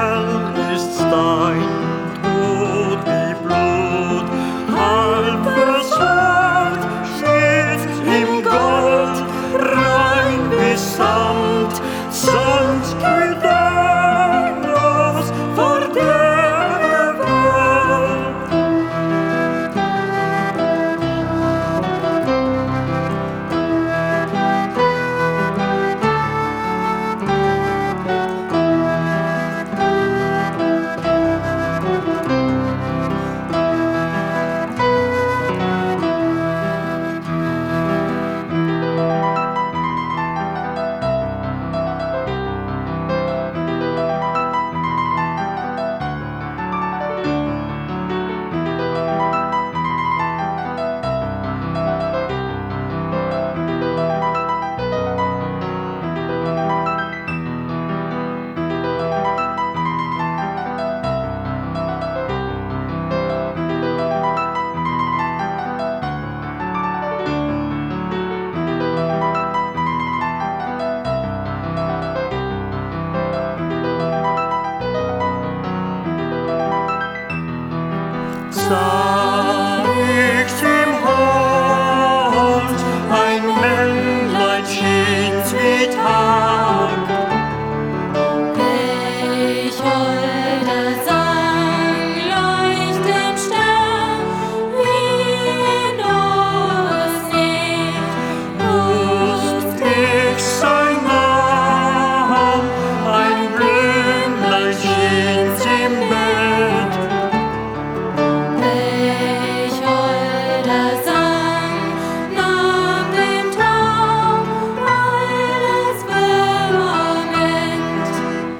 Herr ist dein Tod wie Blut, halb versandt, steht im Gold, rein wie Samt, sanft gedeihlos vor der Welt. Sanft im Holt, ein Männlein schien wie Tag. Welch holder Sang leucht im Stern, wie in Osten Ruft ich sein Namen, ein Blümlein schien im Bett. Welch holder Sang nahm dem Traum alles Firmament.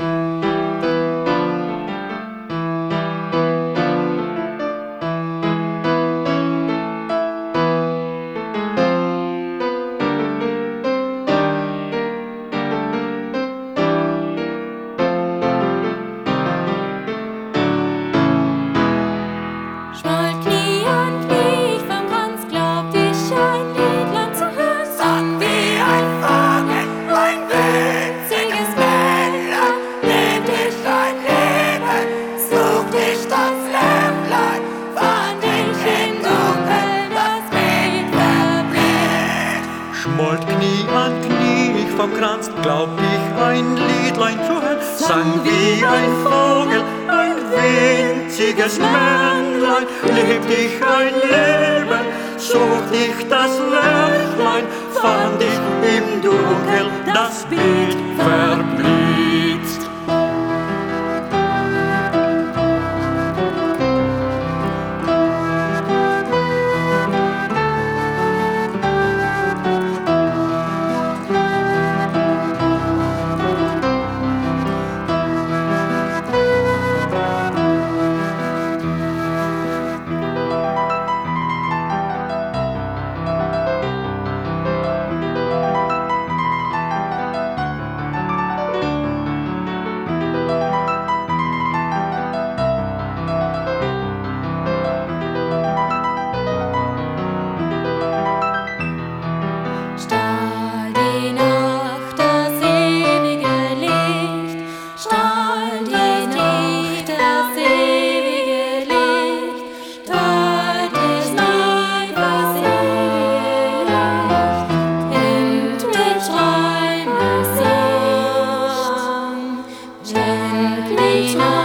Schmollt Knie an Knie, ich vom Kranz glaubt ich ein Liedlein zu hören. Sang wie ein Vogel, ein winziges Männlein, lebt ich dein Leben, sucht ich das Lämplein, fand ich im Dunkeln, das Bild verblieb. Schmollt Knie an Knie, ich vom Kranz glaubt ich ein Liedlein zu hören. Sang wie ein Vogel, ein winziges Männlein, lebt ich ein Leben, sucht ich das Lämplein, fand ich im Dunkel, das Bild verblitzt. Stahl die Nacht das ewige Licht, stahl die Nacht das ewige Licht, teilt ich neu versiegt, hemmt mit Träume Sicht, schenkt mich neu